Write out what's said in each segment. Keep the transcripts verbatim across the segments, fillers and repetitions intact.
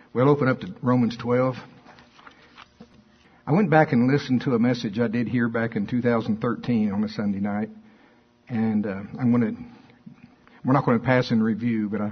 We'll open up to Romans twelve. I went back and listened to a message I did here back in two thousand thirteen on a Sunday night. And uh, I'm going to, we're not going to pass in review, but I,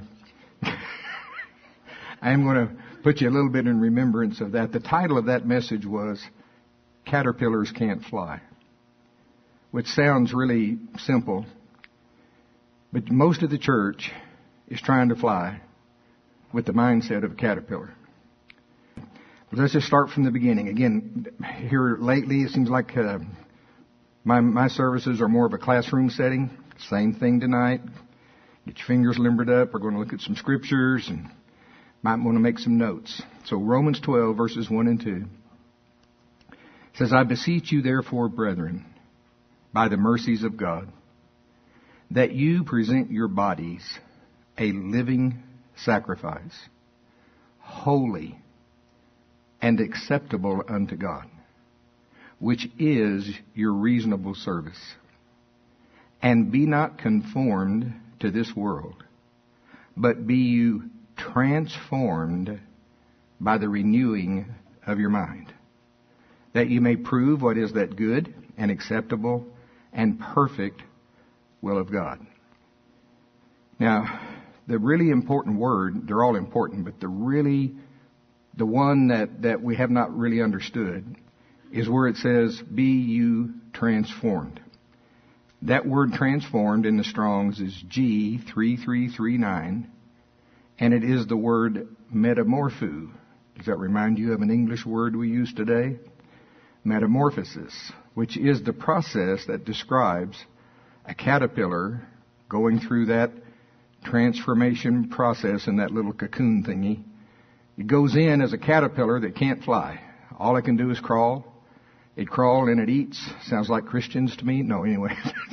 I am going to put you a little bit in remembrance of that. The title of that message was, Caterpillars Can't Fly, which sounds really simple, but most of the church is trying to fly with the mindset of a caterpillar. But let's just start from the beginning. Again, here lately it seems like uh, my my services are more of a classroom setting. Same thing tonight. Get your fingers limbered up. We're going to look at some scriptures and might want to make some notes. So Romans twelve verses one and two says, I beseech you therefore, brethren, by the mercies of God, that you present your bodies a living sacrifice, holy and acceptable unto God, which is your reasonable service. And be not conformed to this world, but be you transformed by the renewing of your mind, that you may prove what is that good and acceptable and perfect will of God. Now, the really important word, they're all important, but the really, the one that, that we have not really understood is where it says, be you transformed. That word transformed in the Strong's is G three three three nine, and it is the word metamorpho. Does that remind you of an English word we use today? Metamorphosis, which is the process that describes a caterpillar going through that transformation process in that little cocoon thingy. It goes in as a caterpillar that can't fly. All it can do is crawl. It crawls and it eats. Sounds like Christians to me. No, anyway.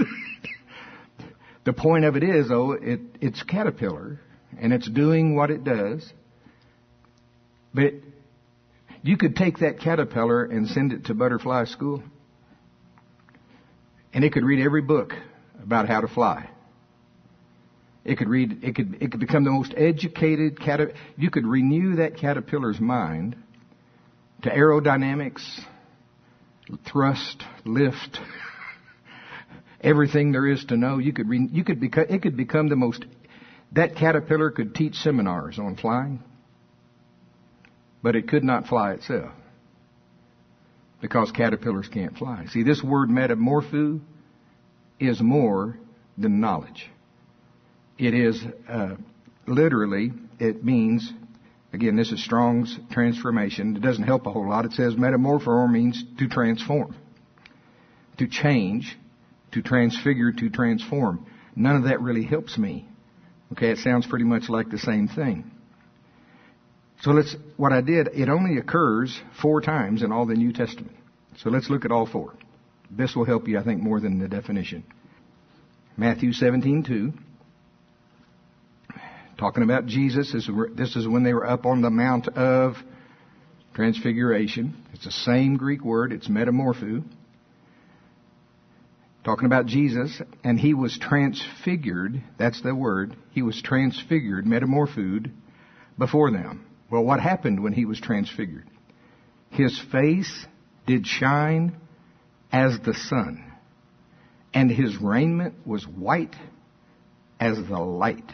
The point of it is, though, it, it's caterpillar and it's doing what it does. But you could take that caterpillar and send it to butterfly school, and it could read every book about how to fly. It could read, it could, it could become the most educated caterpillar. You could renew that caterpillar's mind to aerodynamics, thrust, lift, everything there is to know. You could, re, you could become, it could become the most, that caterpillar could teach seminars on flying, but it could not fly itself because caterpillars can't fly. See, this word metamorpho is more than knowledge. It is uh, literally, it means, again, this is Strong's transformation. It doesn't help a whole lot. It says metamorpho means to transform, to change, to transfigure, to transform. None of that really helps me. Okay, it sounds pretty much like the same thing. So let's, what I did, it only occurs four times in all the New Testament. So let's look at all four. This will help you, I think, more than the definition. Matthew seventeen two. Talking about Jesus, this is when they were up on the Mount of Transfiguration. It's the same Greek word, it's metamorpho. Talking about Jesus, and he was transfigured, that's the word, he was transfigured, metamorphosed, before them. Well, what happened when he was transfigured? His face did shine as the sun, and his raiment was white as the light.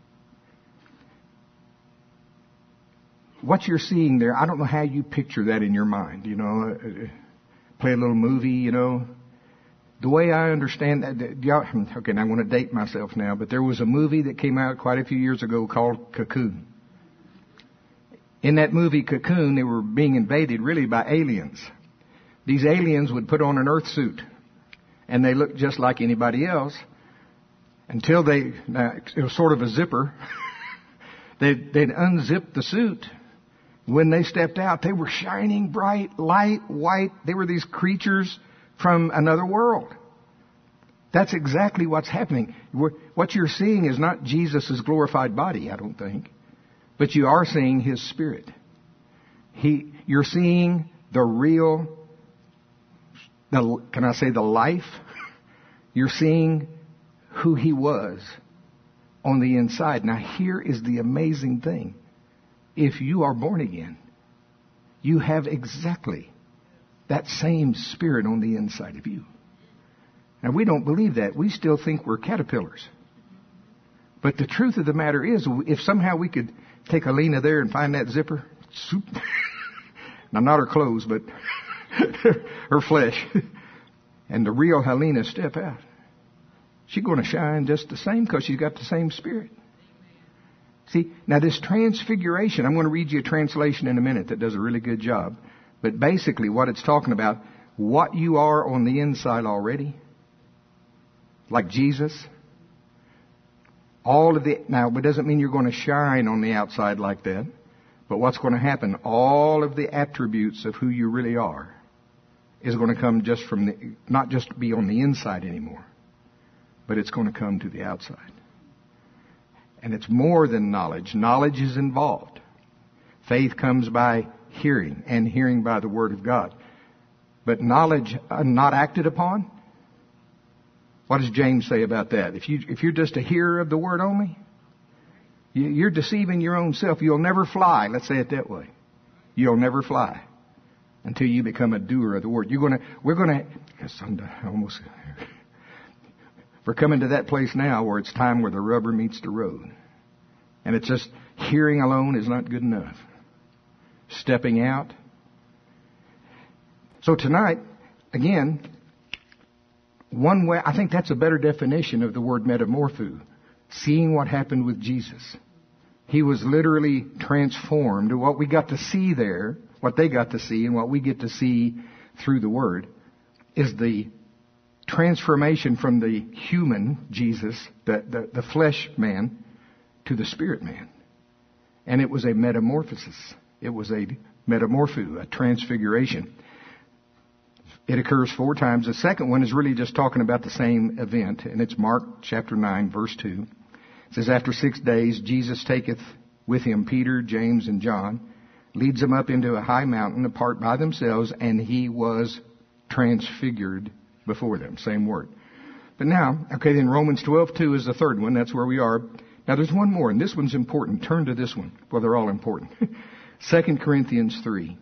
What you're seeing there, I don't know how you picture that in your mind, you know, uh, play a little movie, you know. The way I understand that, y'all, okay, and I want to date myself now, but there was a movie that came out quite a few years ago called Cocoon. In that movie Cocoon, they were being invaded really by aliens. These aliens would put on an earth suit, and they looked just like anybody else until they, uh, it was sort of a zipper. they'd, they'd unzip the suit. When they stepped out, they were shining bright, light, white. They were these creatures from another world. That's exactly what's happening. What you're seeing is not Jesus' glorified body, I don't think, but you are seeing his spirit. He, you're seeing the real, the, can I say the life? You're seeing who he was on the inside. Now here is the amazing thing. if you are born again, you have exactly that same Spirit on the inside of you. Now, we don't believe that. We still think we're caterpillars. But the truth of the matter is, if somehow we could take Alina there and find that zipper, soup, now not her clothes, but her flesh, and the real Helena step out, she's going to shine just the same because she's got the same Spirit. See, now this transfiguration, I'm going to read you a translation in a minute that does a really good job. But basically what it's talking about, what you are on the inside already, like Jesus, all of the, now it doesn't mean you're going to shine on the outside like that, but what's going to happen, all of the attributes of who you really are is going to come just from the, not just be on the inside anymore, but it's going to come to the outside. And it's more than knowledge. Knowledge is involved. Faith comes by hearing, and hearing by the Word of God. But knowledge uh, not acted upon? What does James say about that? If, you, if you're just a hearer of the Word only, you, you're deceiving your own self. You'll never fly. Let's say it that way. You'll never fly until you become a doer of the Word. You're gonna, we're going to, almost... We're coming to that place now where it's time where the rubber meets the road. And it's just hearing alone is not good enough. Stepping out. So tonight, again, one way, I think that's a better definition of the word metamorpho. Seeing what happened with Jesus. He was literally transformed. What we got to see there, what they got to see, and what we get to see through the Word, is the transformation from the human Jesus, the, the, the flesh man, to the spirit man. And it was a metamorphosis. It was a metamorpho, a transfiguration. It occurs four times. The second one is really just talking about the same event, and it's Mark chapter nine, verse two. It says, after six days, Jesus taketh with him Peter, James, and John, leads them up into a high mountain apart by themselves, and he was transfigured before them. Same word. But now, okay, then Romans twelve two is the third one. That's where we are. Now there's one more, and this one's important. Turn to this one. Well, they're all important. Second Corinthians three.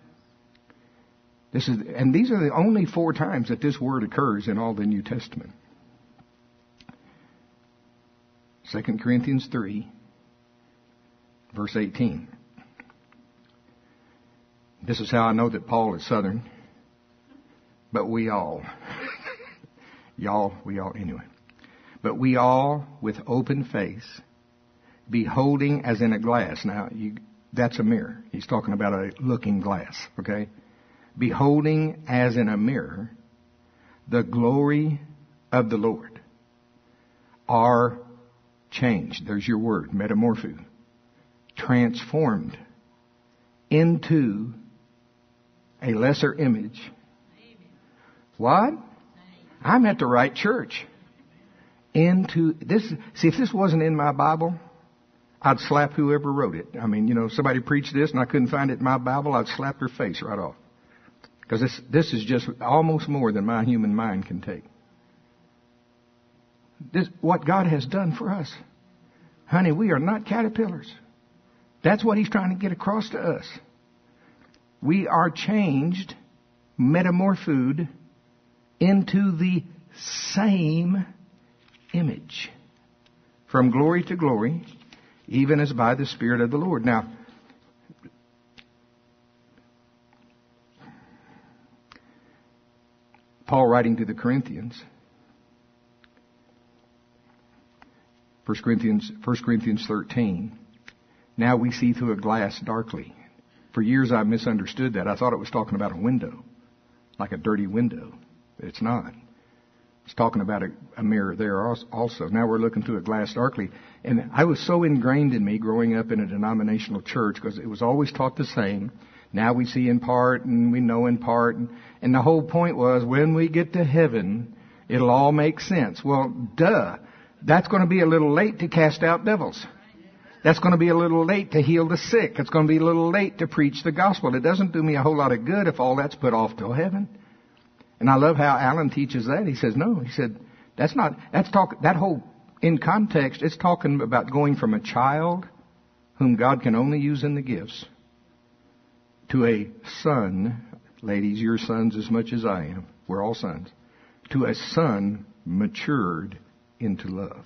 This is, and these are the only four times that this word occurs in all the New Testament. Second Corinthians three, verse eighteen. This is how I know that Paul is Southern. But we all, y'all, we all, anyway. But we all, with open face, beholding as in a glass. Now, you, that's a mirror. He's talking about a looking glass, okay? Beholding as in a mirror the glory of the Lord, are changed. There's your word, metamorpho. Transformed into a lesser image. What? I'm at the right church. Into this. See, if this wasn't in my Bible, I'd slap whoever wrote it. I mean, you know, somebody preached this and I couldn't find it in my Bible, I'd slap their face right off. Because this, this is just almost more than my human mind can take. This, what God has done for us. Honey, we are not caterpillars. That's what He's trying to get across to us. We are changed, metamorphosed, into the same image. From glory to glory, even as by the Spirit of the Lord. Now, Paul writing to the Corinthians, First Corinthians, First Corinthians thirteen, now we see through a glass darkly. For years I misunderstood that. I thought it was talking about a window, like a dirty window. But it's not. It's talking about a, a mirror there also. Now we're looking through a glass darkly. And I was so ingrained in me growing up in a denominational church because it was always taught the same. Now we see in part and we know in part. And, and the whole point was when we get to heaven, it'll all make sense. Well, duh. That's going to be a little late to cast out devils. That's going to be a little late to heal the sick. It's going to be a little late to preach the gospel. It doesn't do me a whole lot of good if all that's put off till heaven. And I love how Alan teaches that. He says, no, he said, that's not, that's talk, that whole, in context, it's talking about going from a child whom God can only use in the gifts, to a son, ladies, you're sons as much as I am. We're all sons. To a son matured into love.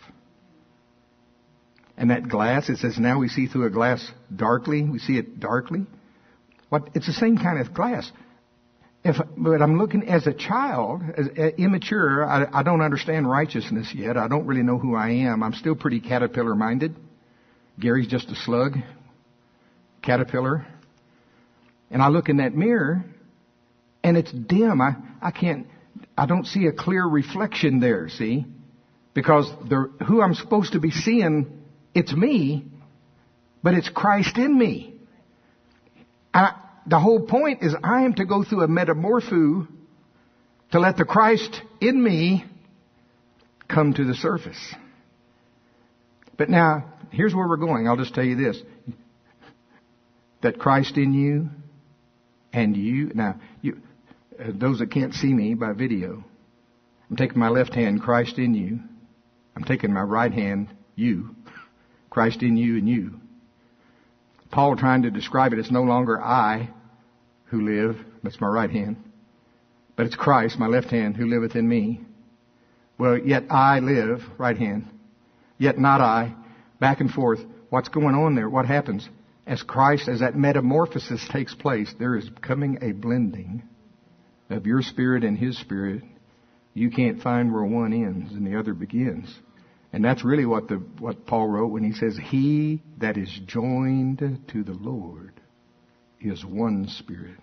And that glass, it says now we see through a glass darkly. We see it darkly. What? It's the same kind of glass. If, but I'm looking as a child, as uh, immature, I, I don't understand righteousness yet. I don't really know who I am. I'm still pretty caterpillar-minded. Gary's just a slug, caterpillar. And I look in that mirror, and it's dim. I, I can't, I don't see a clear reflection there, see? Because the, who I'm supposed to be seeing, it's me, but it's Christ in me. I, the whole point is I am to go through a metamorpho to let the Christ in me come to the surface. But now, here's where we're going. I'll just tell you this. That Christ in you and you, now, you, uh, those that can't see me by video, I'm taking my left hand, Christ in you. I'm taking my right hand, you. Christ in you and you. Paul trying to describe it, it's no longer I who live, that's my right hand, but it's Christ, my left hand, who liveth in me. Well, yet I live, right hand, yet not I, back and forth. What's going on there? What happens? As Christ, as that metamorphosis takes place, there is coming a blending of your spirit and His spirit. You can't find where one ends and the other begins. And that's really what the what Paul wrote when he says, he that is joined to the Lord is one spirit.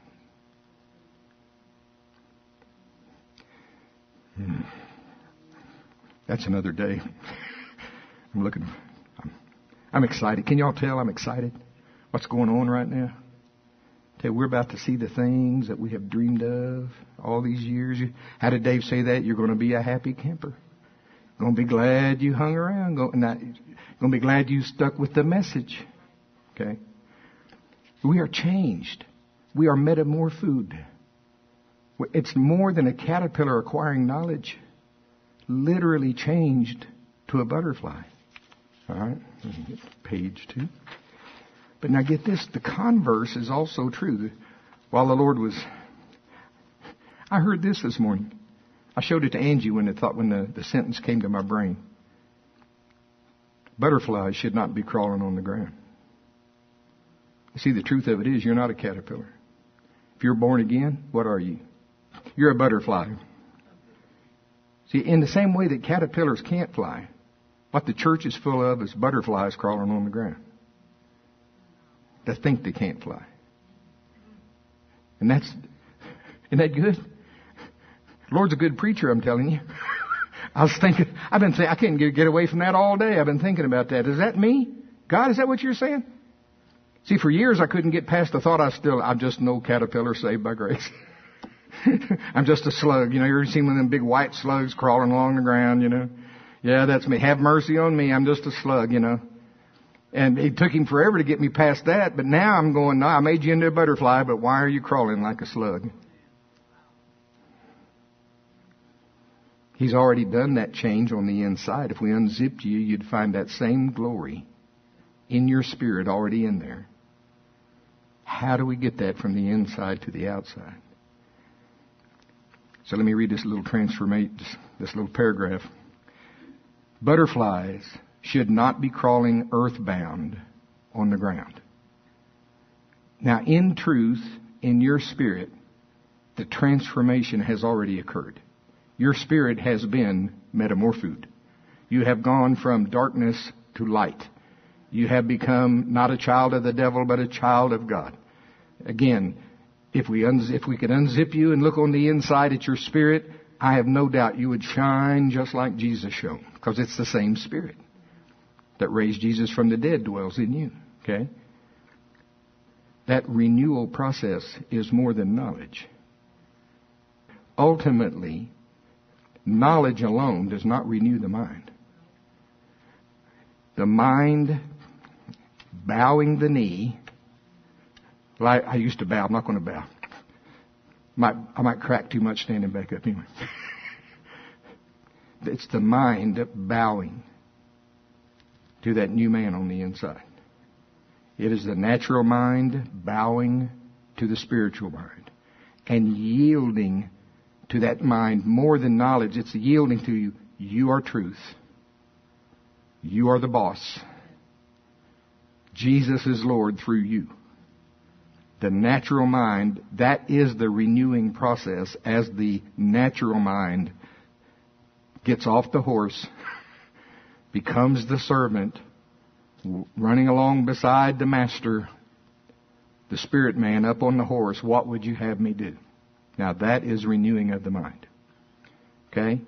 Hmm. That's another day. I'm looking, I'm, I'm excited. Can y'all tell I'm excited? What's going on right now? Tell you, we're about to see the things that we have dreamed of all these years. How did Dave say that? You're going to be a happy camper. Going to be glad you hung around. Going to be glad you stuck with the message. Okay? We are changed. We are metamorphosed. It's more than a caterpillar acquiring knowledge. Literally changed to a butterfly. All right? Page two. But now get this. The converse is also true. While the Lord was... I heard this this morning. I showed it to Angie when, it thought, when the, the sentence came to my brain. Butterflies should not be crawling on the ground. You see, the truth of it is you're not a caterpillar. If you're born again, what are you? You're a butterfly. See, in the same way that caterpillars can't fly, what the church is full of is butterflies crawling on the ground that think they can't fly. And that's, isn't that good? Lord's a good preacher, I'm telling you. I was thinking, I've been thinking, I can't get, get away from that all day. I've been thinking about that. Is that me? God, is that what you're saying? See, for years I couldn't get past the thought I still, I'm just no caterpillar saved by grace. I'm just a slug. You know, you ever seen one of them big white slugs crawling along the ground, you know? Yeah, that's me. Have mercy on me. I'm just a slug, you know. And it took him forever to get me past that. But now I'm going, no, I made you into a butterfly, but why are you crawling like a slug? He's already done that change on the inside. If we unzipped you, you'd find that same glory in your spirit already in there. How do we get that from the inside to the outside? So let me read this little transformation, this little paragraph. Butterflies should not be crawling earthbound on the ground. Now, in truth, in your spirit, the transformation has already occurred. Your spirit has been metamorphosed. You have gone from darkness to light. You have become not a child of the devil, but a child of God. Again, if we unz- if we could unzip you and look on the inside at your spirit, I have no doubt you would shine just like Jesus shone, because it's the same spirit that raised Jesus from the dead dwells in you. Okay? That renewal process is more than knowledge. Ultimately, knowledge alone does not renew the mind. The mind bowing the knee. Well, I, I used to bow. I'm not going to bow. Might, I might crack too much standing back up anyway. It's the mind bowing to that new man on the inside. It is the natural mind bowing to the spiritual mind and yielding to that mind more than knowledge. It's yielding to you. You are truth. You are the boss. Jesus is Lord through you. The natural mind, that is the renewing process as the natural mind gets off the horse, becomes the servant, running along beside the master, the spirit man up on the horse. What would you have me do? Now that is renewing of the mind. Okay?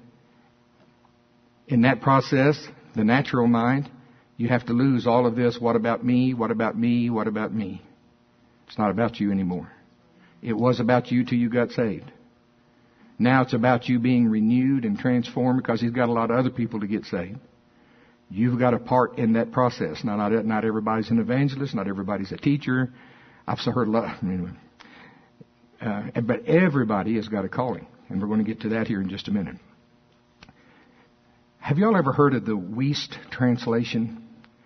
In that process, the natural mind, you have to lose all of this. What about me? What about me? What about me? It's not about you anymore. It was about you till you got saved. Now it's about you being renewed and transformed because He's got a lot of other people to get saved. You've got a part in that process. Now, not, not everybody's an evangelist. Not everybody's a teacher. I've heard a lot. Anyway. Uh, but everybody has got a calling. And we're going to get to that here in just a minute. Have you all ever heard of the Wuest translation?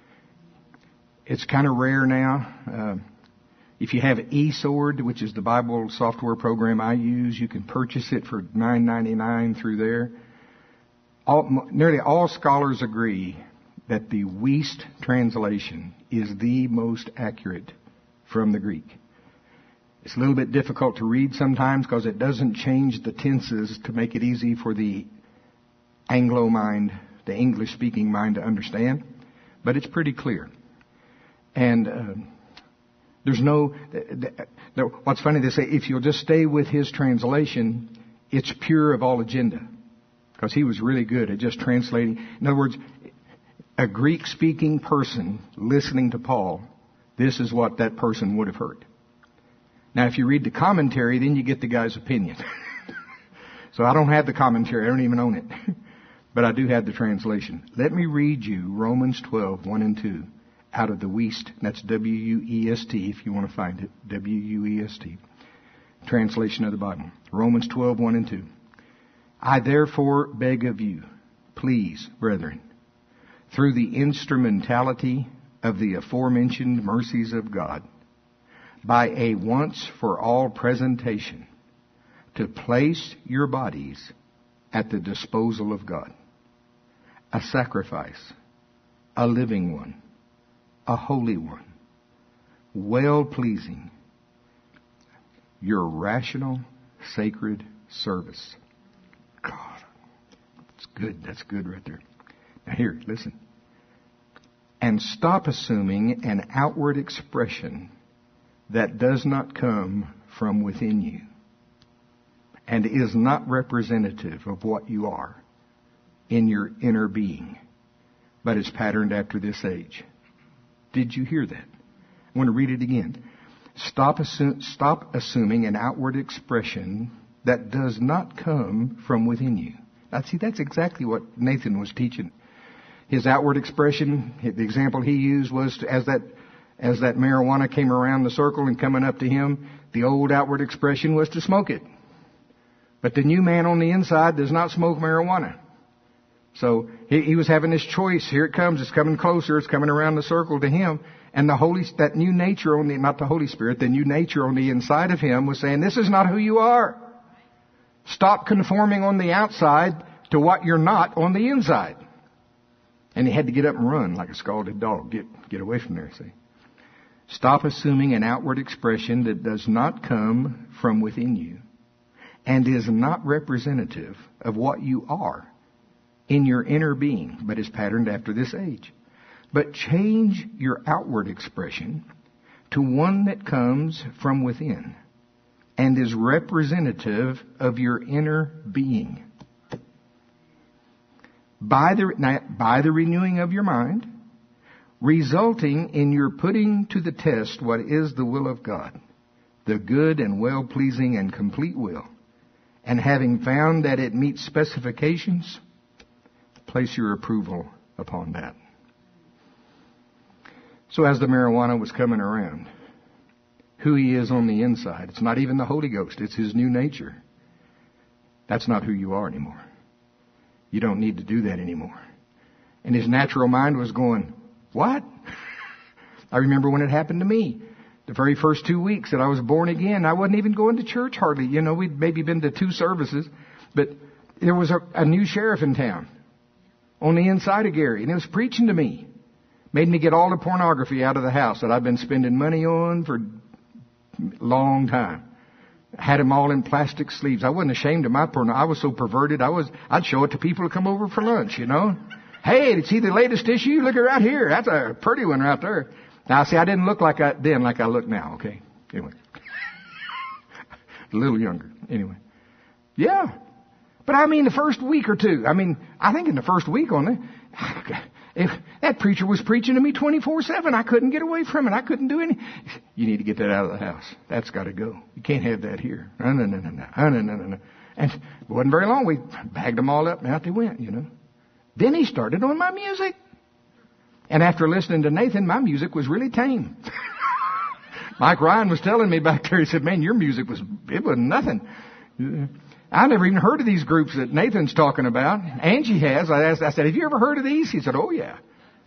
It's kind of rare now. Uh, if you have eSword, which is the Bible software program I use, you can purchase it for nine ninety-nine through there. All, nearly all scholars agree that the Wuest translation is the most accurate from the Greek. It's a little bit difficult to read sometimes because it doesn't change the tenses to make it easy for the Anglo mind, the English-speaking mind to understand. But it's pretty clear. And uh, there's no, no... What's funny, they say if you'll just stay with his translation, it's pure of all agenda. Because he was really good at just translating. In other words, a Greek-speaking person listening to Paul, this is what that person would have heard. Now, if you read the commentary, then you get the guy's opinion. So I don't have the commentary. I don't even own it. But I do have the translation. Let me read you Romans twelve, one and two out of the Wuest. That's W U E S T if you want to find it. W U E S T. Translation of the Bible. Romans twelve, one and two. I therefore beg of you, please, brethren, through the instrumentality of the aforementioned mercies of God, by a once for all presentation, to place your bodies at the disposal of God, a sacrifice, a living one, a holy one, well-pleasing, your rational, sacred service. God, that's good. That's good right there. Now here, listen. And stop assuming an outward expression that does not come from within you and is not representative of what you are in your inner being, but is patterned after this age. Did you hear that? I want to read it again. Stop, assu- stop assuming an outward expression that does not come from within you. Now, see, that's exactly what Nathan was teaching. His outward expression, the example he used was to, as that as that marijuana came around the circle and coming up to him, the old outward expression was to smoke it. But the new man on the inside does not smoke marijuana. So he, he was having this choice. Here it comes. It's coming closer. It's coming around the circle to him. And the Holy, that new nature on the, not the Holy Spirit, the new nature on the inside of him was saying, this is not who you are. Stop conforming on the outside to what you're not on the inside. And he had to get up and run like a scalded dog. Get, get away from there, see. Stop assuming an outward expression that does not come from within you and is not representative of what you are in your inner being, but is patterned after this age. But change your outward expression to one that comes from within and is representative of your inner being. By the, by the renewing of your mind, resulting in your putting to the test what is the will of God, the good and well-pleasing and complete will, and having found that it meets specifications, place your approval upon that. So as the marijuana was coming around, who he is on the inside, it's not even the Holy Ghost, it's his new nature. That's not who you are anymore. You don't need to do that anymore. And his natural mind was going, what? I remember when it happened to me. The very first two weeks that I was born again, I wasn't even going to church hardly. You know, we'd maybe been to two services, but there was a, a new sheriff in town on the inside of Gary, and he was preaching to me. Made me get all the pornography out of the house that I've been spending money on for a long time. Had them all in plastic sleeves. I wasn't ashamed of my porn. I was so perverted. I was, I'd show it to people who come over for lunch, you know. Hey, see the latest issue? Look at right here. That's a pretty one right there. Now, see, I didn't look like I then like I look now, okay? Anyway. A little younger. Anyway. Yeah. But I mean, the first week or two, I mean, I think in the first week on it, if that preacher was preaching to me twenty-four seven, I couldn't get away from it. I couldn't do anything. You need to get that out of the house. That's got to go. You can't have that here. No, no, no, no, no, no, no, no. And it wasn't very long. We bagged them all up and out they went, you know. Then he started on my music. And after listening to Nathan, my music was really tame. Mike Ryan was telling me back there, he said, man, your music was, it was nothing. I never even heard of these groups that Nathan's talking about. Angie has. I asked, I said, have you ever heard of these? He said, oh yeah.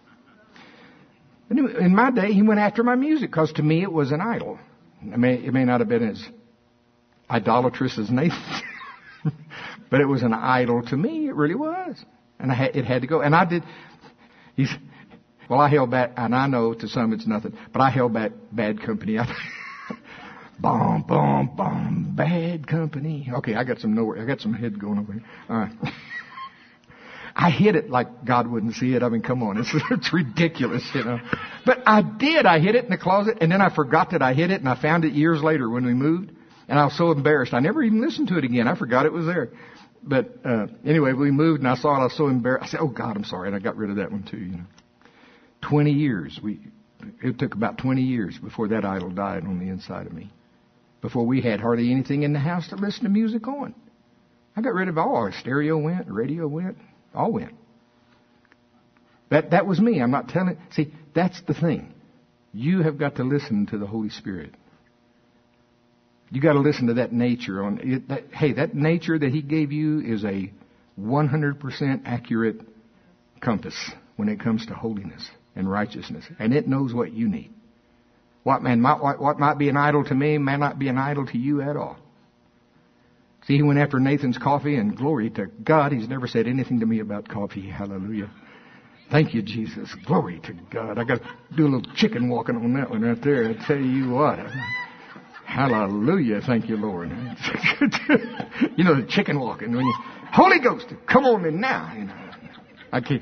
In my day, he went after my music because to me it was an idol. It may, it may not have been as idolatrous as Nathan, but it was an idol to me. It really was. And I had, it had to go. And I did, he's, well, I held back, and I know to some it's nothing, but I held back Bad Company. Boom, boom, boom, Bad Company. Okay, I got some nowhere. I got some head going over here. All right. I hit it like God wouldn't see it. I mean, come on. It's, it's ridiculous, you know. But I did. I hid it in the closet, and then I forgot that I hid it, and I found it years later when we moved, and I was so embarrassed. I never even listened to it again. I forgot it was there. But uh anyway, we moved, and I saw it. I was so embarrassed. I said, oh, God, I'm sorry. And I got rid of that one, too, you know. Twenty years. We, it took about twenty years before that idol died on the inside of me. Before we had hardly anything in the house to listen to music on. I got rid of all. Our stereo went, radio went, all went. That, that was me. I'm not telling. See, that's the thing. You have got to listen to the Holy Spirit. You got to listen to that nature. On it, that, hey, that nature that He gave you is a one hundred percent accurate compass when it comes to holiness and righteousness, and it knows what you need. What man might what, what might be an idol to me may not be an idol to you at all. See, he went after Nathan's coffee, and glory to God, he's never said anything to me about coffee. Hallelujah. Thank you, Jesus. Glory to God. I got to do a little chicken walking on that one right there. I tell you what. Hallelujah. Thank you, Lord. You know, the chicken walking. When you, Holy Ghost, come on in now. You know, I can't.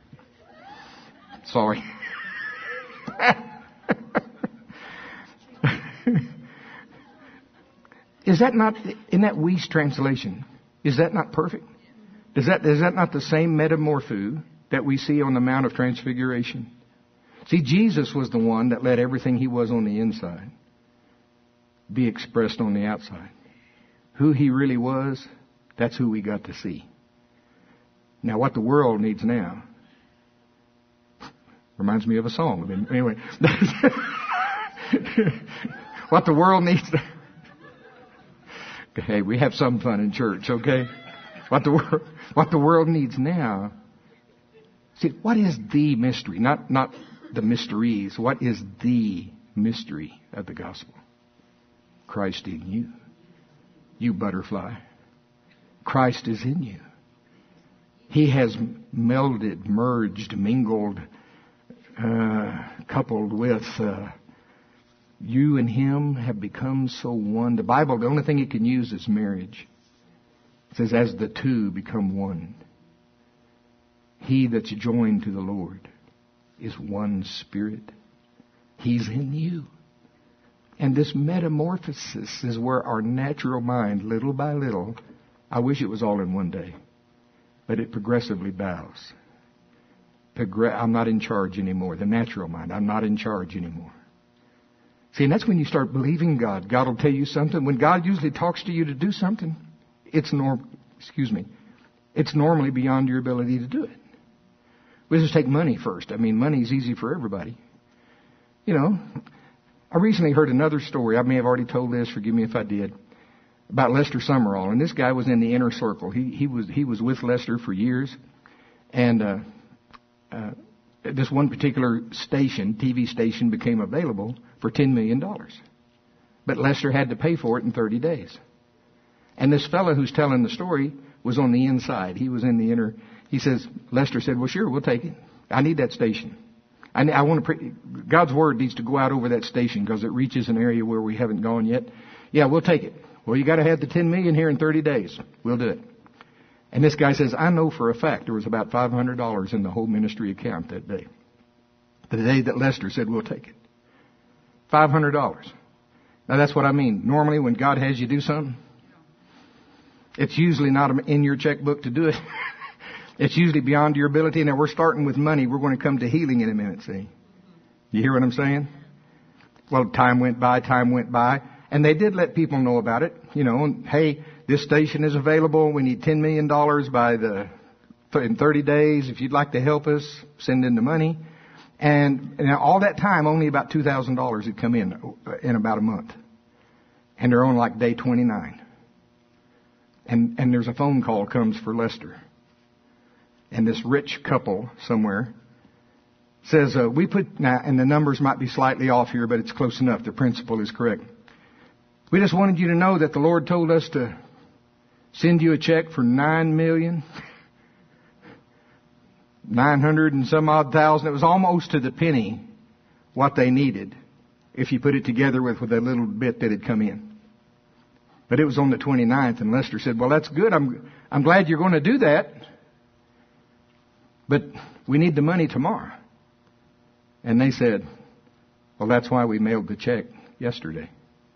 Sorry. Is that not, in that Weiss translation, is that not perfect? Is that, is that not the same metamorpho that we see on the Mount of Transfiguration? See, Jesus was the one that let everything He was on the inside be expressed on the outside. Who He really was, that's who we got to see. Now, what the world needs now reminds me of a song. Anyway, what the world needs to... Hey, we have some fun in church, okay? What the world, what the world needs now. See, what is the mystery? Not, not the mysteries. What is the mystery of the gospel? Christ in you. You butterfly. Christ is in you. He has melded, merged, mingled, uh, coupled with... Uh, You and Him have become so one. The Bible, the only thing it can use is marriage. It says, as the two become one. He that's joined to the Lord is one spirit. He's in you. And this metamorphosis is where our natural mind, little by little, I wish it was all in one day, but it progressively bows. I'm not in charge anymore. The natural mind, I'm not in charge anymore. See, and that's when you start believing God. God will tell you something. When God usually talks to you to do something, it's norm, excuse me, it's normally beyond your ability to do it. We'll just take money first. I mean, money's easy for everybody. You know, I recently heard another story. I may have already told this. Forgive me if I did. About Lester Summerall. And this guy was in the inner circle. He he was he was with Lester for years. And uh, uh, this one particular station, T V station, became available for ten million dollars. But Lester had to pay for it in thirty days. And this fellow who's telling the story was on the inside. He was in the inner. He says, Lester said, well, sure, we'll take it. I need that station. I, I want to pray. God's word needs to go out over that station because it reaches an area where we haven't gone yet. Yeah, we'll take it. Well, you got to have the ten million here in thirty days. We'll do it. And this guy says, I know for a fact there was about five hundred dollars in the whole ministry account that day. The day that Lester said, we'll take it. five hundred dollars. Now that's what I mean. Normally when God has you do something, it's usually not in your checkbook to do it. It's usually beyond your ability. Now we're starting with money. We're going to come to healing in a minute, see? You hear what I'm saying? Well, time went by, time went by. And they did let people know about it. You know, and, hey, this station is available. We need ten million dollars by the, in thirty days. If you'd like to help us, send in the money. And, and all that time, only about two thousand dollars had come in, in about a month. And they're on like day twenty-nine. And, and there's a phone call comes for Lester. And this rich couple somewhere says, uh, we put, now, and the numbers might be slightly off here, but it's close enough. The principle is correct. We just wanted you to know that the Lord told us to send you a check for nine million, nine hundred and some odd thousand. It was almost to the penny what they needed if you put it together with, with a little bit that had come in. But it was on the twenty-ninth, and Lester said, well, that's good. I'm, I'm glad you're going to do that. But we need the money tomorrow. And they said, well, that's why we mailed the check yesterday.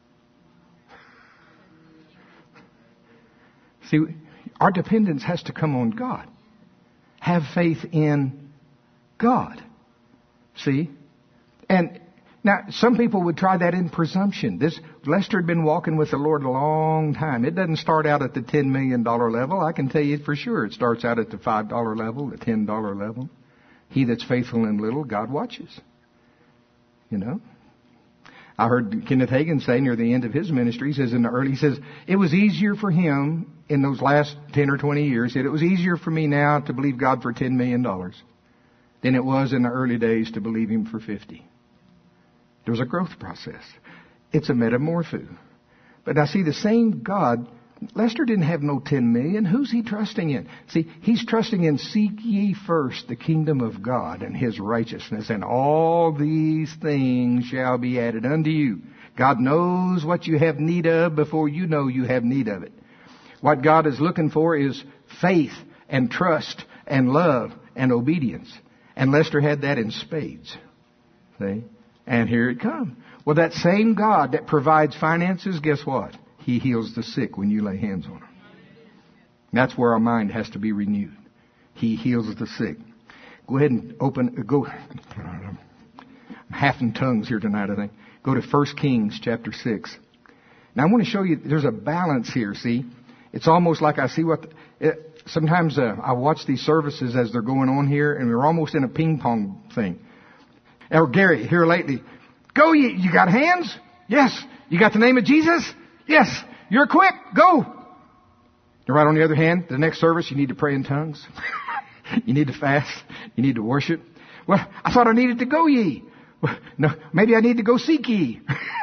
See, our dependence has to come on God. Have faith in God. See? And now, some people would try that in presumption. This Lester had been walking with the Lord a long time. It doesn't start out at the ten million dollars level. I can tell you for sure. It starts out at the five dollars level, the ten dollars level. He that's faithful in little, God watches. You know? I heard Kenneth Hagin say near the end of his ministry, he says in the early, he says, it was easier for him in those last ten or twenty years. He said, it was easier for me now to believe God for ten million dollars than it was in the early days to believe Him for fifty. There's a growth process. It's a metamorpho. But now see, the same God, Lester didn't have no ten million. Who's he trusting in? See, he's trusting in seek ye first the kingdom of God and His righteousness, and all these things shall be added unto you. God knows what you have need of before you know you have need of it. What God is looking for is faith and trust and love and obedience. And Lester had that in spades. See? And here it comes. Well, that same God that provides finances, guess what? He heals the sick when you lay hands on them. That's where our mind has to be renewed. He heals the sick. Go ahead and open, go, I'm half in tongues here tonight, I think. Go to First Kings chapter six. Now I want to show you, there's a balance here, see? It's almost like I see what, it, sometimes uh, I watch these services as they're going on here, and we're almost in a ping pong thing. Or Gary, here lately, go ye, you got hands? Yes. You got the name of Jesus? Yes. You're quick. Go. And right on the other hand, the next service, you need to pray in tongues. You need to fast. You need to worship. Well, I thought I needed to go ye. Well, no, maybe I need to go seek ye.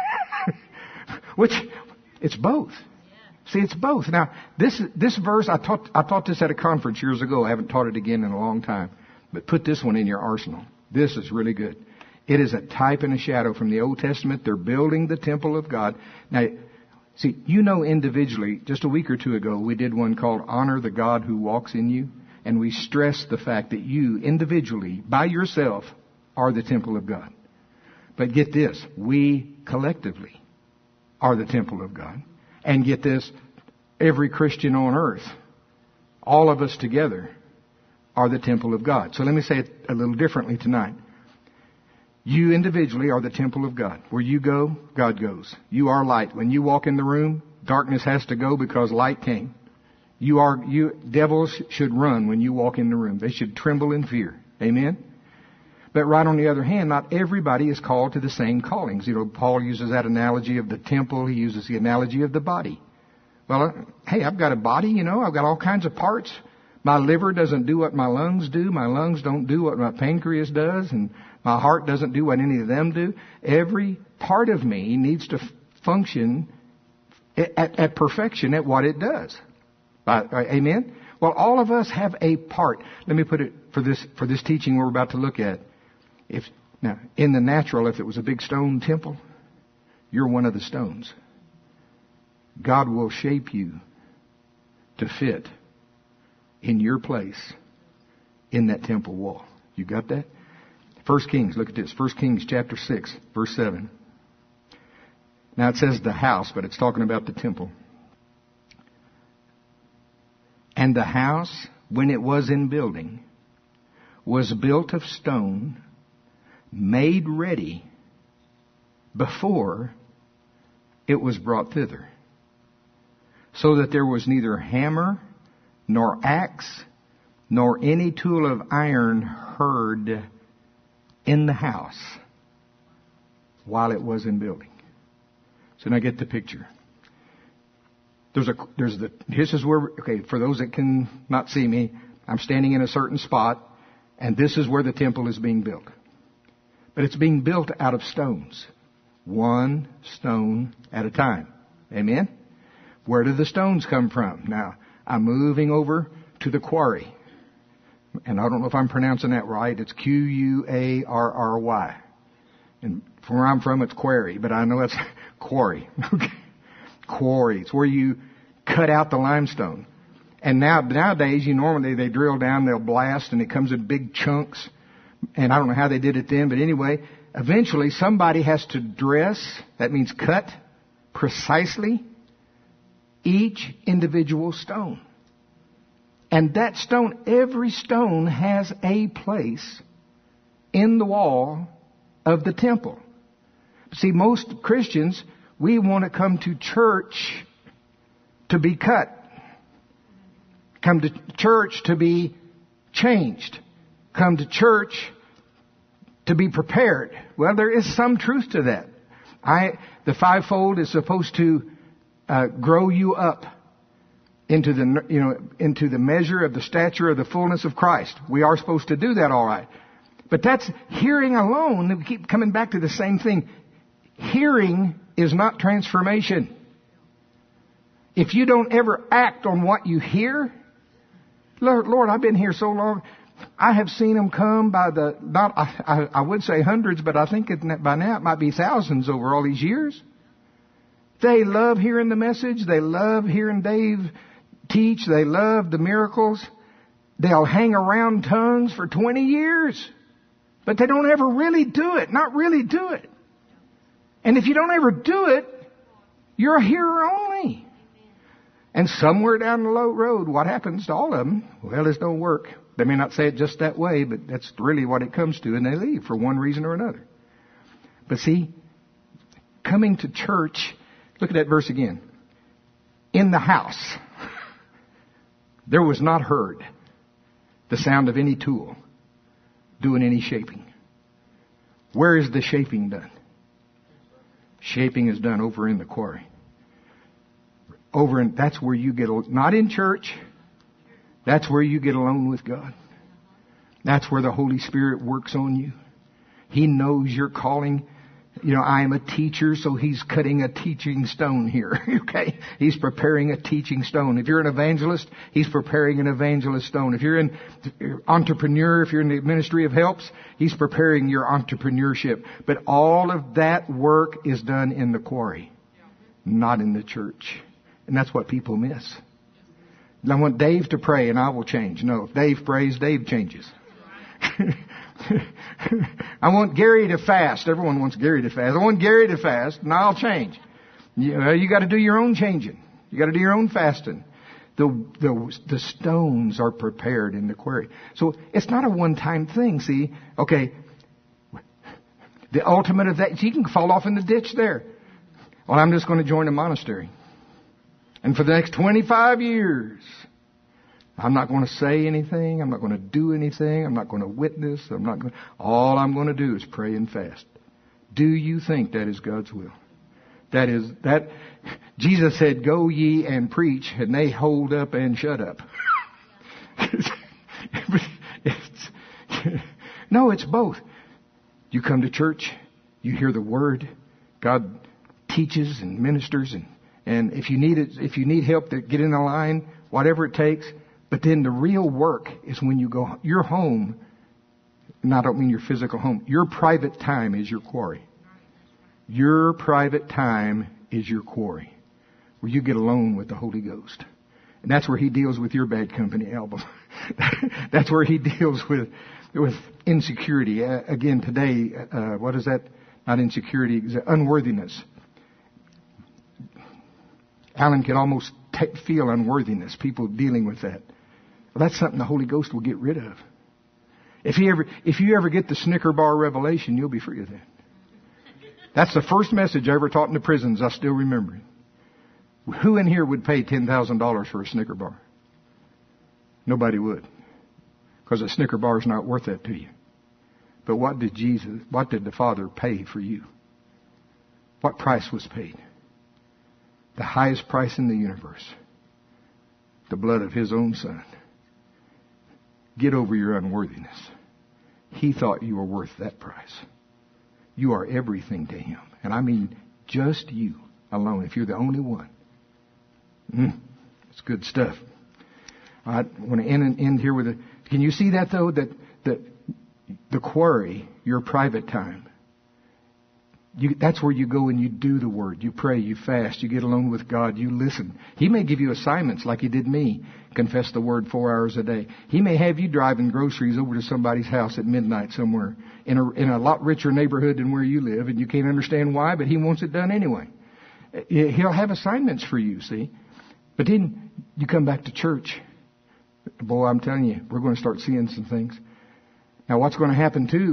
Which, it's both. See, it's both. Now, this this verse, I taught I taught this at a conference years ago. I haven't taught it again in a long time. But put this one in your arsenal. This is really good. It is a type and a shadow from the Old Testament. They're building the temple of God. Now, see, you know individually, just a week or two ago, we did one called Honor the God Who Walks in You. And we stressed the fact that you individually, by yourself, are the temple of God. But get this, we collectively are the temple of God. And get this, every Christian on earth, all of us together, are the temple of God. So let me say it a little differently tonight. You individually are the temple of God. Where you go, God goes. You are light. When you walk in the room, darkness has to go because light came. You are, you, devils should run when you walk in the room. They should tremble in fear. Amen? But right on the other hand, not everybody is called to the same callings. You know, Paul uses that analogy of the temple. He uses the analogy of the body. Well, hey, I've got a body, you know, I've got all kinds of parts. My liver doesn't do what my lungs do. My lungs don't do what my pancreas does. And my heart doesn't do what any of them do. Every part of me needs to function at, at perfection at what it does. Uh, amen? Well, all of us have a part. Let me put it for this for this teaching we're about to look at. If now, in the natural, if it was a big stone temple, you're one of the stones. God will shape you to fit in your place in that temple wall. You got that? First Kings, look at this. First Kings chapter six, verse seven. Now it says the house, but it's talking about the temple. And the house, when it was in building, was built of stone, made ready before it was brought thither, so that there was neither hammer, nor axe, nor any tool of iron heard in the house while it was in building. So now get the picture. There's a, there's the, this is where, okay, for those that can not see me, I'm standing in a certain spot, and this is where the temple is being built. But it's being built out of stones. One stone at a time. Amen? Where do the stones come from? Now, I'm moving over to the quarry. And I don't know if I'm pronouncing that right. It's Q U A R R Y. And from where I'm from, it's quarry. But I know it's quarry. Quarry. It's where you cut out the limestone. And now, nowadays, you normally, they drill down, they'll blast, and it comes in big chunks. And I don't know how they did it then, but anyway, eventually somebody has to dress, that means cut, precisely each individual stone. And that stone, every stone has a place in the wall of the temple. See, most Christians, we want to come to church to be cut. Come to church to be changed. Come to church to be prepared. Well, there is some truth to that. I, the fivefold is supposed to uh, grow you up into the, you know, into the measure of the stature of the fullness of Christ. We are supposed to do that, all right. But that's hearing alone. We keep coming back to the same thing. Hearing is not transformation. If you don't ever act on what you hear, Lord, Lord, I've been here so long. I have seen them come by the, not, I, I would say hundreds, but I think it, by now it might be thousands over all these years. They love hearing the message. They love hearing Dave teach. They love the miracles. They'll hang around tongues for twenty years. But they don't ever really do it. Not really do it. And if you don't ever do it, you're a hearer only. And somewhere down the low road, what happens to all of them? Well, this don't work. They may not say it just that way, but that's really what it comes to, and they leave for one reason or another. But see, coming to church, look at that verse again. In the house, there was not heard the sound of any tool doing any shaping. Where is the shaping done? Shaping is done over in the quarry. Over in, that's where you get, not in church. That's where you get alone with God. That's where the Holy Spirit works on you. He knows your calling. You know, I am a teacher, so He's cutting a teaching stone here. Okay? He's preparing a teaching stone. If you're an evangelist, He's preparing an evangelist stone. If you're an entrepreneur, if you're in the ministry of helps, He's preparing your entrepreneurship. But all of that work is done in the quarry, not in the church. And that's what people miss. I want Dave to pray and I will change. No, if Dave prays, Dave changes. I want Gary to fast. Everyone wants Gary to fast. I want Gary to fast and I'll change. You, you got to do your own changing. You got to do your own fasting. The, the, the stones are prepared in the quarry. So it's not a one-time thing, see. Okay. The ultimate of that, you can fall off in the ditch there. Well, I'm just going to join a monastery. And for the next twenty-five years, I'm not going to say anything. I'm not going to do anything. I'm not going to witness. I'm not going. All I'm going to do is pray and fast. Do you think that is God's will? That is that. Jesus said, "Go ye and preach," and they hold up and shut up. it's, no, it's both. You come to church, you hear the Word, God teaches and ministers, and, and if you need it, if you need help to get in the line, whatever it takes. But then the real work is when you go, your home, and I don't mean your physical home, your private time is your quarry. Your private time is your quarry, where you get alone with the Holy Ghost. And that's where He deals with your bad company album. That's where He deals with with insecurity. Uh, again, today, uh, what is that? Not insecurity, it's unworthiness. Alan can almost t- feel unworthiness, people dealing with that. Well, that's something the Holy Ghost will get rid of. If you ever, if you ever get the Snicker bar revelation, you'll be free of that. That's the first message I ever taught in the prisons. I still remember it. Who in here would pay ten thousand dollars for a Snicker bar? Nobody would. Because a Snicker bar is not worth that to you. But what did Jesus, what did the Father pay for you? What price was paid? The highest price in the universe. The blood of His own Son. Get over your unworthiness. He thought you were worth that price. You are everything to Him. And I mean just you alone. If you're the only one. Mm, it's good stuff. I want to end, end here with a... Can you see that though? That, that the quarry, your private time. You, that's where you go and you do the Word. You pray, you fast, you get alone with God, you listen. He may give you assignments like He did me. Confess the Word four hours a day. He may have you driving groceries over to somebody's house at midnight somewhere in a, in a lot richer neighborhood than where you live, and you can't understand why, but He wants it done anyway. He'll have assignments for you, see. But then you come back to church. Boy, I'm telling you, we're going to start seeing some things. Now, what's going to happen too?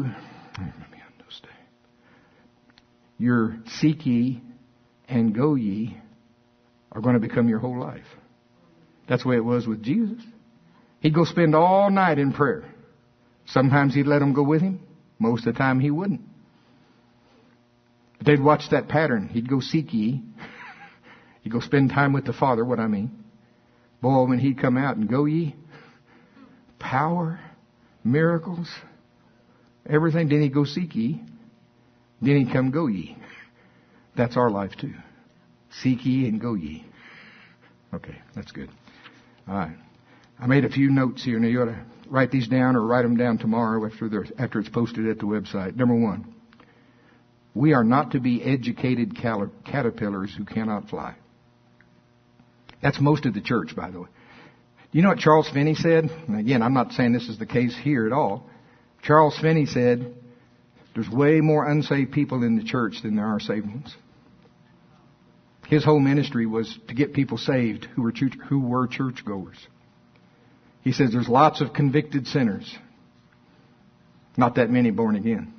Your seek ye and go ye are going to become your whole life. That's the way it was with Jesus. He'd go spend all night in prayer. Sometimes He'd let them go with Him. Most of the time He wouldn't. But they'd watch that pattern. He'd go seek ye. He'd go spend time with the Father, what I mean. Boy, when He'd come out and go ye, power, miracles, everything. Then He'd go seek ye. Then He'd come go ye. That's our life too. Seek ye and go ye. Okay, that's good. All right. I made a few notes here. Now you ought to write these down or write them down tomorrow after they're, after it's posted at the website. Number one, we are not to be educated cal- caterpillars who cannot fly. That's most of the church, by the way. You know what Charles Finney said? And again, I'm not saying this is the case here at all. Charles Finney said, there's way more unsaved people in the church than there are saved ones. His whole ministry was to get people saved who were church, who were churchgoers. He says there's lots of convicted sinners. Not that many born again.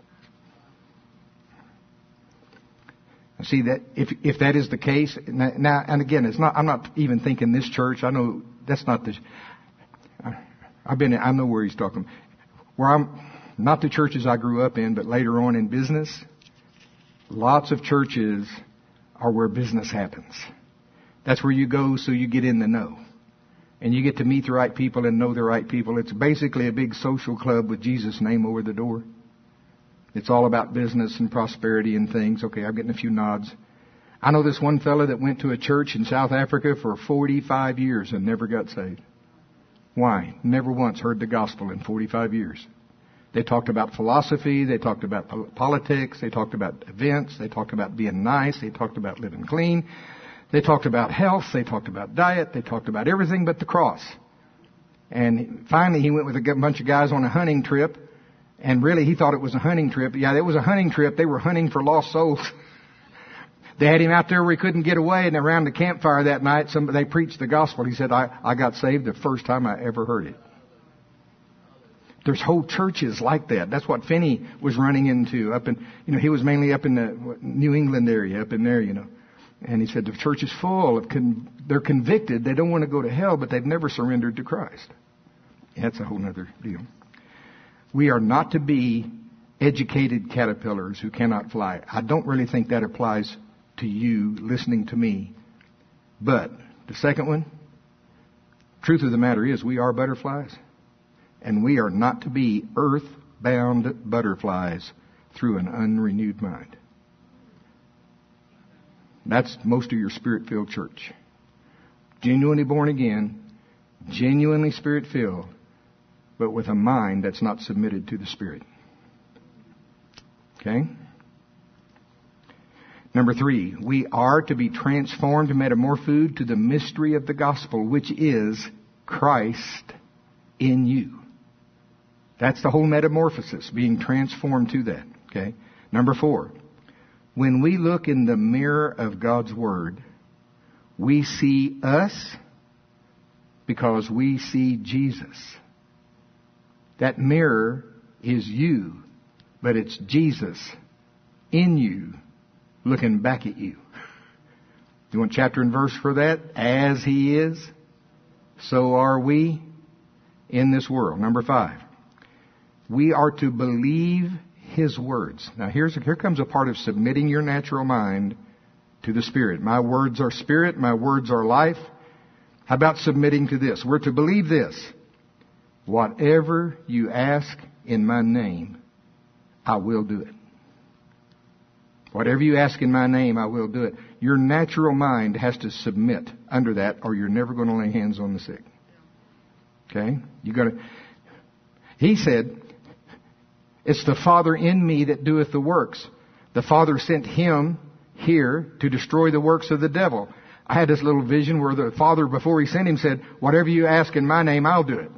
See that if if that is the case now, and again, it's not. I'm not even thinking this church. I know that's not the. I've been. I know where he's talking. Where I'm not the churches I grew up in, but later on in business. Lots of churches are where business happens. That's where you go so you get in the know, and you get to meet the right people and know the right people. It's basically a big social club with Jesus' name over the door. It's all about business and prosperity and things. Okay, I'm getting a few nods. I know this one fella that went to a church in South Africa for forty-five years and never got saved. Why? Never once heard the gospel in forty-five years. They talked about philosophy. They talked about politics. They talked about events. They talked about being nice. They talked about living clean. They talked about health. They talked about diet. They talked about everything but the cross. And finally, he went with a bunch of guys on a hunting trip. And really, he thought it was a hunting trip. Yeah, it was a hunting trip. They were hunting for lost souls. They had him out there where he couldn't get away. And around the campfire that night, some, they preached the gospel. He said, I, I got saved the first time I ever heard it. There's whole churches like that. That's what Finney was running into up in, you know, he was mainly up in the New England area, up in there, you know. And he said the church is full of, con- they're convicted. They don't want to go to hell, but they've never surrendered to Christ. That's a whole other deal. We are not to be educated caterpillars who cannot fly. I don't really think that applies to you listening to me. But the second one, Truth of the matter is, we are butterflies, and we are not to be earth-bound butterflies through an unrenewed mind. That's most of your Spirit-filled church. Genuinely born again, genuinely Spirit-filled, but with a mind that's not submitted to the Spirit. Okay? Number three, we are to be transformed, metamorphosed to the mystery of the gospel, which is Christ in you. That's the whole metamorphosis, being transformed to that. Okay? Number four, when we look in the mirror of God's Word, we see us because we see Jesus. That mirror is you, but it's Jesus in you, looking back at you. You want chapter and verse for that? As He is, so are we in this world. Number five, we are to believe His words. Now here's, here comes a part of submitting your natural mind to the Spirit. My words are spirit, my words are life. How about submitting to this? We're to believe this. Whatever you ask in my name, I will do it. Whatever you ask in my name, I will do it. Your natural mind has to submit under that, or you're never going to lay hands on the sick. Okay? You got to. He said, "It's the Father in me that doeth the works." The Father sent Him here to destroy the works of the devil. I had this little vision where the Father, before He sent Him, said, "Whatever you ask in my name, I'll do it."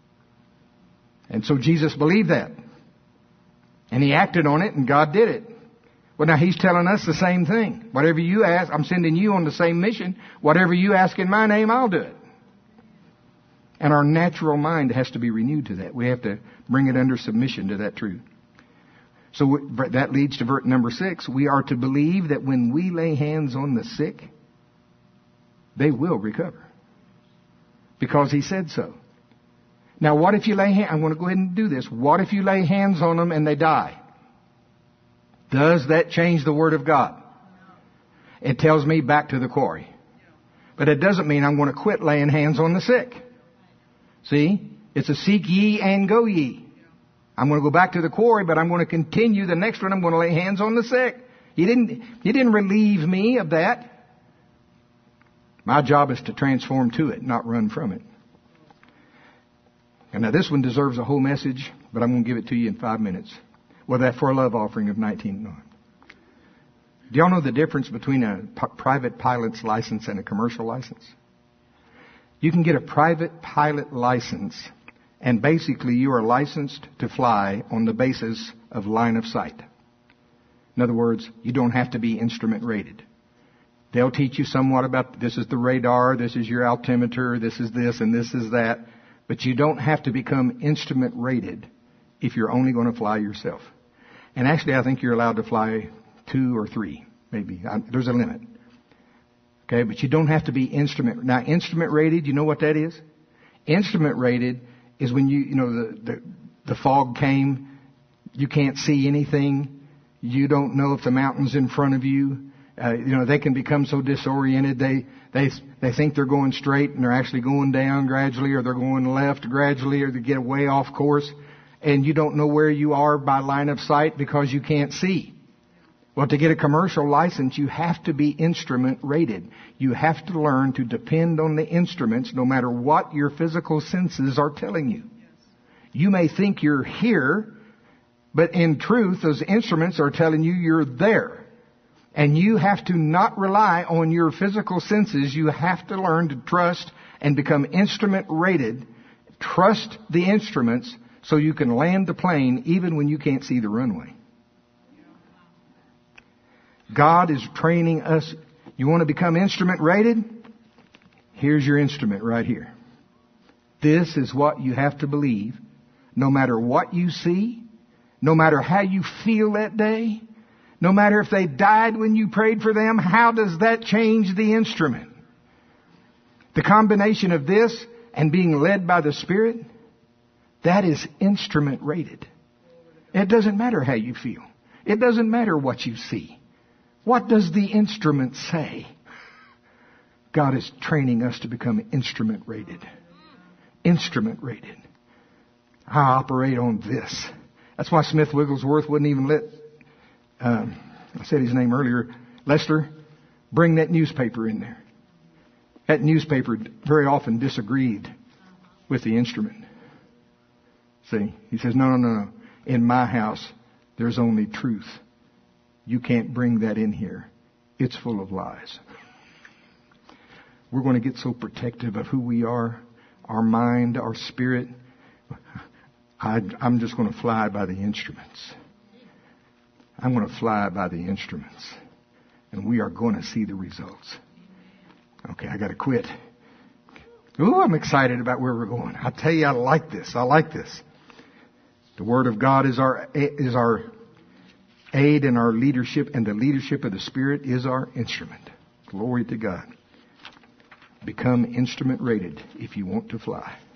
And so Jesus believed that. And He acted on it, and God did it. Well, now He's telling us the same thing. Whatever you ask, I'm sending you on the same mission. Whatever you ask in my name, I'll do it. And our natural mind has to be renewed to that. We have to bring it under submission to that truth. So that leads to verse number six. We are to believe that when we lay hands on the sick, they will recover. Because He said so. Now, what if you lay hands... I'm going to go ahead and do this. What if you lay hands on them and they die? Does that change the Word of God? It tells me back to the quarry. But it doesn't mean I'm going to quit laying hands on the sick. See? It's a seek ye and go ye. I'm going to go back to the quarry, but I'm going to continue. The next one, I'm going to lay hands on the sick. He didn't, he didn't relieve me of that. My job is to transform to it, not run from it. And now this one deserves a whole message, but I'm going to give it to you in five minutes. Well, that for a love offering of nineteen dollars. Do y'all know the difference between a p- private pilot's license and a commercial license? You can get a private pilot license, and basically you are licensed to fly on the basis of line of sight. In other words, you don't have to be instrument rated. They'll teach you somewhat about this is the radar, this is your altimeter, this is this, and this is that. But you don't have to become instrument rated if you're only going to fly yourself. And actually, I think you're allowed to fly two or three, maybe. I, there's a limit. Okay, but you don't have to be instrument. Now, instrument rated, you know what that is? Instrument rated is when you, you know, the, the, the fog came, you can't see anything, you don't know if the mountain's in front of you. Uh, you know, they can become so disoriented, they, they, they think they're going straight and they're actually going down gradually, or they're going left gradually, or they get way off course. And you don't know where you are by line of sight because you can't see. Well, to get a commercial license, you have to be instrument rated. You have to learn to depend on the instruments no matter what your physical senses are telling you. You may think you're here, but in truth, those instruments are telling you you're there. And you have to not rely on your physical senses. You have to learn to trust and become instrument rated. Trust the instruments so you can land the plane even when you can't see the runway. God is training us. You want to become instrument rated? Here's your instrument right here. This is what you have to believe. No matter what you see, no matter how you feel that day, no matter if they died when you prayed for them, how does that change the instrument? The combination of this and being led by the Spirit, that is instrument rated. It doesn't matter how you feel. It doesn't matter what you see. What does the instrument say? God is training us to become instrument rated. instrument rated. I operate on this. That's why Smith Wigglesworth wouldn't even let, um, I said his name earlier, Lester, bring that newspaper in there. That newspaper very often disagreed with the instrument. See, he says, no, no, no, no. In my house, there's only truth. You can't bring that in here. It's full of lies. We're going to get so protective of who we are, our mind, our spirit. I, I'm just going to fly by the instruments. I'm going to fly by the instruments. And we are going to see the results. Okay, I got to quit. Ooh, I'm excited about where we're going. I tell you, I like this. I like this. The Word of God is our is our aid in our leadership, and the leadership of the Spirit is our instrument. Glory to God. Become instrument rated if you want to fly.